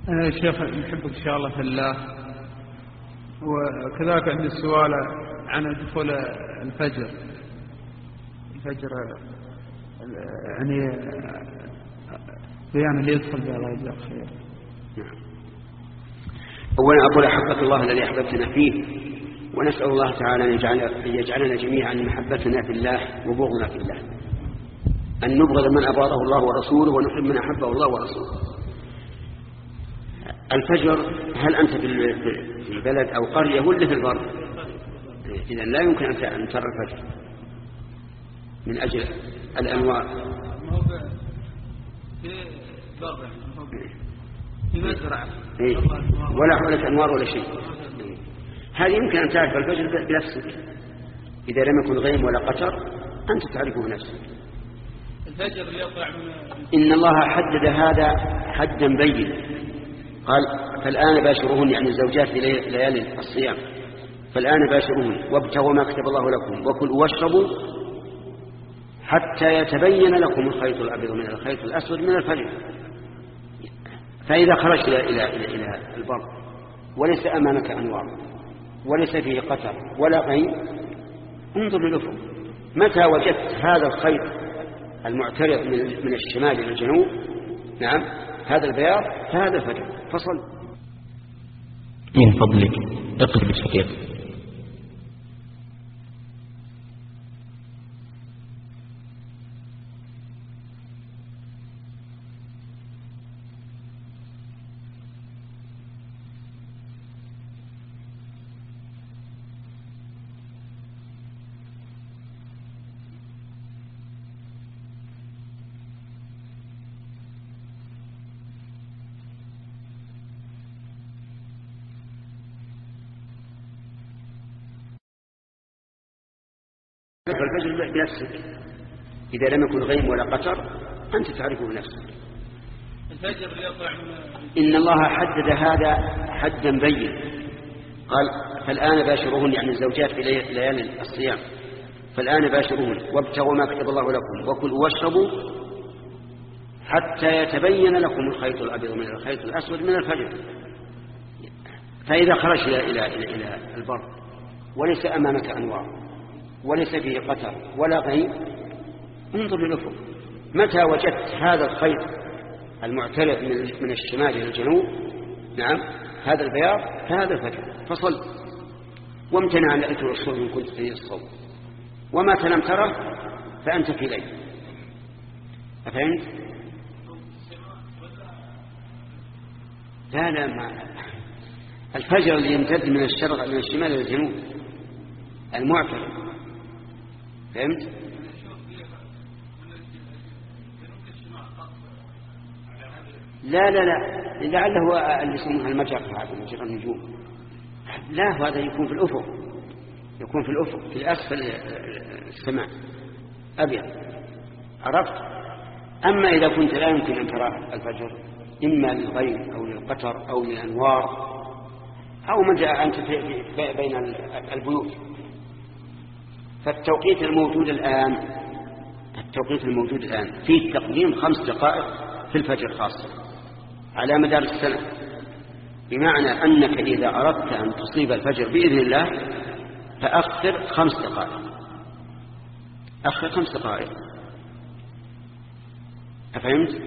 شيخ نحبك إن شاء الله في الله. وكذلك عندي السؤال عن دخول الفجر يعني بيان اللي يدخل به، الله يجزاك خير. أولا أقول أحبك الله الذي أحببتنا فيه، ونسأل الله تعالى أن يجعلنا جميعا محبتنا في الله وبغضنا في الله، أن نبغض من أبغضه الله ورسوله ونحب من أحبه الله ورسوله. الفجر، هل أنت في البلد أو قرية ولا في البر؟ إذن لا يمكن أن ترى الفجر من أجل الأنوار. في مزرعة ولا حولك أنوار ولا شيء. هذه يمكن أن تعرف الفجر بنفسك، إذا لم يكن غيم ولا قطر أنت تعرفه بنفسك. الفجر يطلع إن الله حدد هذا حدا بين، قال فالآن باشروهن، يعني الزوجات في ليالي الصيام، فالآن باشروهن وابتغوا ما كتب الله لكم وكلوا واشربوا حتى يتبين لكم الخيط الأبيض من الخيط الأسود من الفجر. فإذا خرجت إلى البر وليس أمامك أنوار وليس فيه قطر ولا غيم، انظر للأفق، متى وجدت هذا الخيط المعترض من الشمال إلى الجنوب، نعم هذا البياض، فهذا الفجر، فصل. من فضلك اقرب الشقيق. الفجر بنفسك، إذا لم يكن غيم ولا قطر أنت تعرفه بنفسك. الفجر يطلع إن الله حدد هذا حدا بين، قال فالآن باشروهن، يعني الزوجات في ليالي الصيام، فالآن باشروهن وابتغوا ما كتب الله لكم وكلوا واشربوا حتى يتبين لكم الخيط الأبيض من الخيط الأسود من الفجر. فإذا خرجت إلى البر وليس أمامك أنوار وليس فيه قطر ولا غيم، انظر للأفق، متى وجدت هذا الخيط المعترض من الشمال إلى الجنوب، نعم هذا البياض، فهذا الفجر، فصل. وامتنع عن الأكل والشرب إن كنت في الصوم، وما لم تره فأنت في ليل. أفهمت؟ لا ما الفجر اللي يمتد من الشرق من الشمال إلى الجنوب المعترض، فهمت؟ لا لعله اللي يسمونها المجر، هذا مجرى النجوم. لا، هذا يكون في الأفق، في الأسفل السماء أبيض، عرفت؟ أما إذا كنت لا يمكن أن ترى الفجر، إما للغيم أو للقطر أو للأنوار أو متى أنت بين البيوت، فالتوقيت الموجود الآن فيه تقديم 5 دقائق في الفجر خاصة على مدار السنة، بمعنى أنك إذا أردت أن تصيب الفجر بإذن الله فأخر 5 دقائق، أخر 5 دقائق. أفهمت؟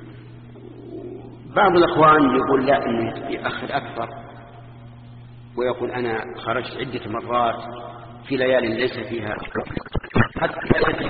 بعض الأخوان يقول لا، إنه يأخر أكثر، ويقول أنا خرجت عدة مرات في ليالي ليس فيها حتى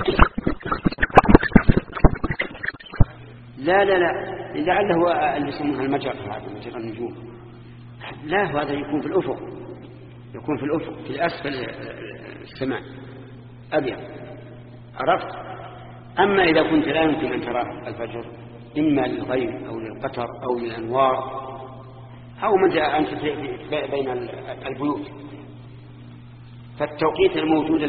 لا لعله اللي يسمونها المجر، هذا مجرى النجوم. لا، هذا يكون في الأفق، في الأسفل السماء أبيض، عرفت؟ أما إذا كنت لا يمكن أن ترى الفجر، إما للغيم أو للقطر أو للأنوار أو متى أنت بين البيوت، فالتوقيت الموجود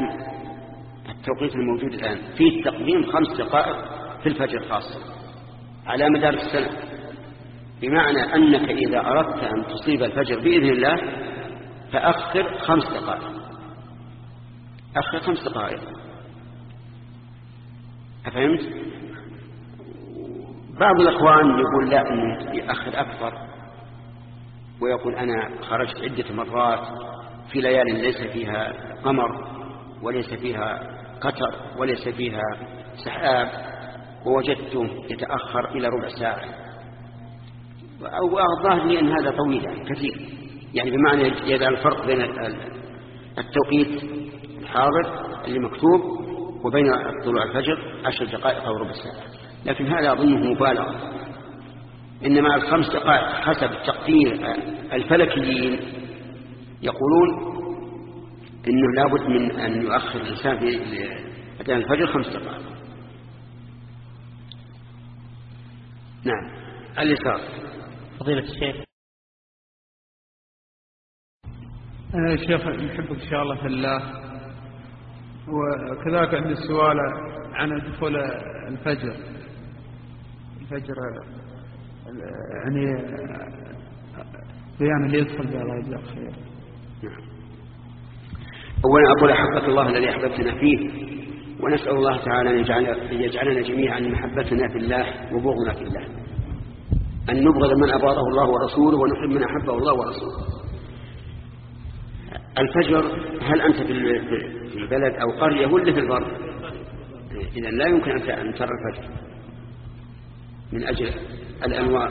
الآن فيه تقديم 5 دقائق في الفجر خاصة على مدار السنة، بمعنى أنك إذا أردت أن تصيب الفجر بإذن الله فأخر 5 دقائق، أخر 5 دقائق. أفهمت؟ بعض الأخوان يقول لا، أنه يأخر أكثر ويقول أنا خرجت عدة مرات في ليال ليس فيها قمر وليس فيها قطر وليس فيها سحاب ووجدته يتأخر إلى ربع ساعة، وأظهر لي أن هذا طويل يعني كثير، يعني بمعنى يجعل الفرق بين التوقيت الحاضر اللي مكتوب وبين طلوع الفجر 10 دقائق أو ربع ساعة، لكن هذا أظنه مبالغة. إنما 5 دقائق حسب تقدير الفلكيين يقولون إنه لابد من أن يؤخر الإنسان في أذان الفجر 5 دقائق. نعم. اليسار. فضيلة الشيخ. شيخ نحبك إن شاء الله في الله، وكذلك عندي سؤال عن دخول الفجر يعني بيان اللي يدخل به الله يجزاك خير. أولا أقول أحبك الله الذي أحببتنا فيه، ونسأل الله تعالى أن يجعلنا جميعا محبتنا في الله وبغضنا في الله، أن نبغض من أبغضه الله ورسوله ونحب من أحبه الله ورسوله. الفجر هل أنت في البلد أو قرية ولا في البر؟ إذا لا يمكن أن ترى الفجر من أجل الأنوار.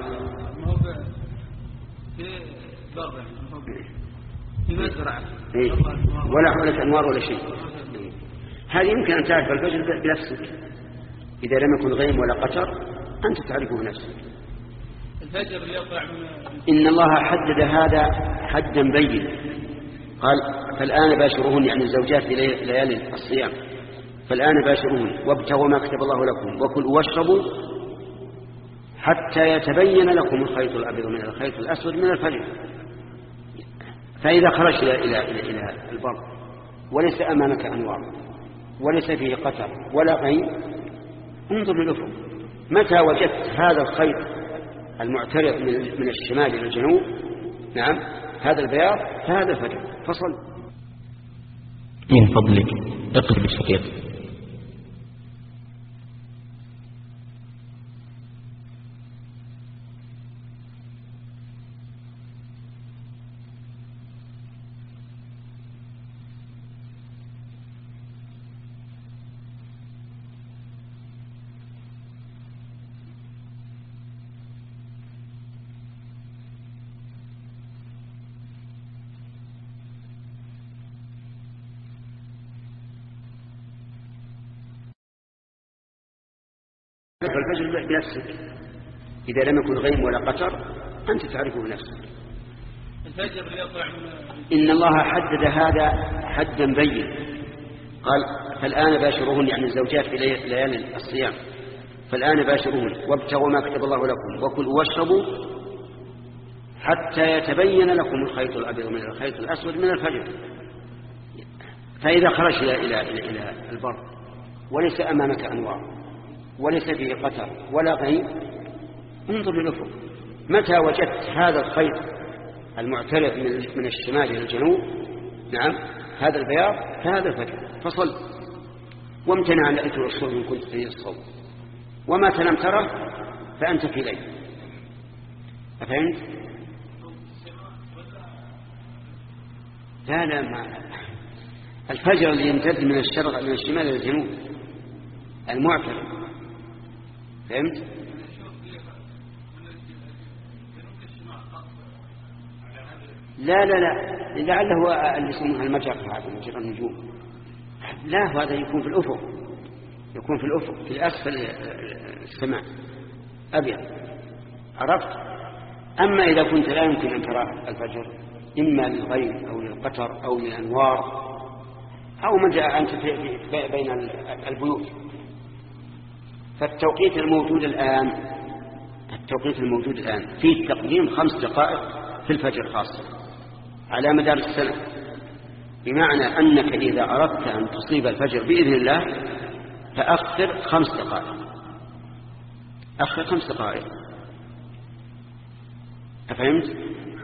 في مزرعة ولا حولك أنوار ولا شيء. هذه يمكن أن تعرف الفجر بنفسك، إذا لم يكن غيم ولا قطر أنت تعرفه بنفسك. الفجر يطلع إن الله حدد هذا حدا بين، قال فالآن باشروهن، يعني الزوجات في ليالي الصيام، فالآن باشروهن وابتغوا ما كتب الله لكم وكلوا واشربوا حتى يتبين لكم الخيط الأبيض من الخيط الأسود من الفجر. فإذا خرجت إلى البر وليس أمامك أنوار وليس فيه قطر ولا غيم، انظر للأفق، متى وجدت هذا الخيط المعترض من الشمال إلى الجنوب، نعم هذا البياض، فهذا الفجر، فصل. من فضلك اقلب الشقيق. الفجر بنفسك، إذا لم يكن غيم ولا قطر أنت تعرفه بنفسك. الفجر يطلع إن الله حدد هذا حدا بين، قال فالآن باشروهن، يعني الزوجات في ليالي الصيام، فالآن باشروهن وابتغوا ما كتب الله لكم وكلوا واشربوا حتى يتبين لكم الخيط الأبيض من الخيط الأسود من الفجر. فإذا خرجت إلى البر وليس أمامك أنوار وليس فيه قطر ولا غيم، انظر للأفق، متى وجدت هذا الخيط المعترض من الشمال إلى الجنوب، نعم هذا البياض، فهذا الفجر، فصل. وامتنع عن الأكل والشرب إن كنت تريد الصوم، وما لم تره فأنت في ليل. أفهمت؟ لا ما الفجر اللي يمتد من الشرق من الشمال إلى الجنوب المعترض، فهمت؟ لا لعله هو اللي يسمونها المجر، هذا مجرى النجوم. لا، هذا يكون في الأفق، يكون في الأفق في أسفل السماء أبيض، عرفت؟ أما إذا كنت لا يمكن أن ترى الفجر إما للغيم أو للقطر أو للأنوار أو من جاء أنت بين البيوت، فالتوقيت الموجود الآن فيه تقديم 5 دقائق في الفجر خاصة على مدار السنة، بمعنى أنك إذا أردت أن تصيب الفجر بإذن الله فأخر 5 دقائق، أخر 5 دقائق. أفهمت؟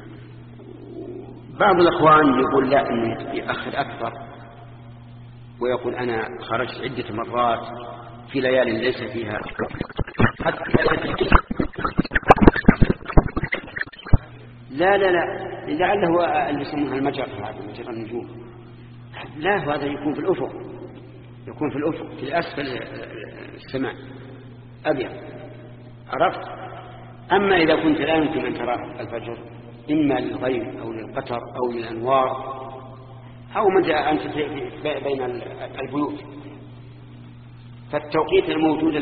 بعض الأخوان يقول لا، أنه يأخر أكثر ويقول أنا خرجت عدة مرات في ليال ليس فيها حتى لا لعله اللي يسمونها المجر، هذا مجر النجوم. لا، هذا يكون في الأفق، في أسفل السماء أبيض، عرفت؟ أما إذا كنت لا يمكن أن ترى الفجر إما للغيم أو للقطر أو للأنوار أو متى أنت بين البيوت، فالتوقيت الموجود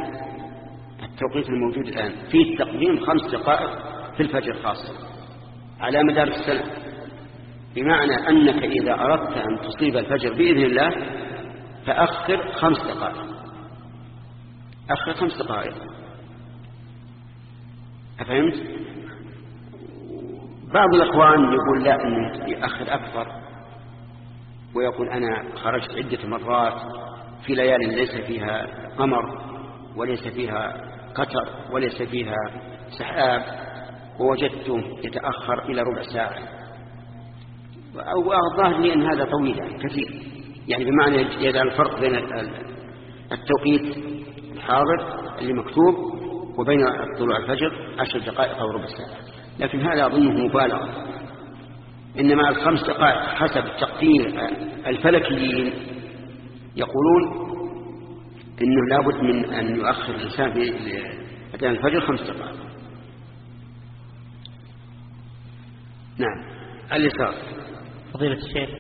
الآن فيه تقديم 5 دقائق في الفجر خاصة على مدار السنة، بمعنى أنك إذا أردت أن تصيب الفجر بإذن الله فأخر 5 دقائق، أخر 5 دقائق. أفهمت؟ بعض الأخوان يقول لا، أنه يأخر أكثر، ويقول أنا خرجت عدة مرات في ليالي ليس فيها قمر وليس فيها قطر وليس فيها سحاب ووجدته يتأخر إلى ربع ساعة، وأظهر لي أن هذا طويل يعني كثير، يعني بمعنى يجعل الفرق بين التوقيت الحاضر اللي مكتوب وبين طلوع الفجر 10 دقائق أو ربع ساعة، لكن هذا أظنه مبالغة. إنما 5 دقائق حسب تقدير الفلكيين يقولون إنه لابد من أن يؤخر الإنسان في أذان الفجر 5 دقائق. نعم. اليسار. فضيلة الشيخ،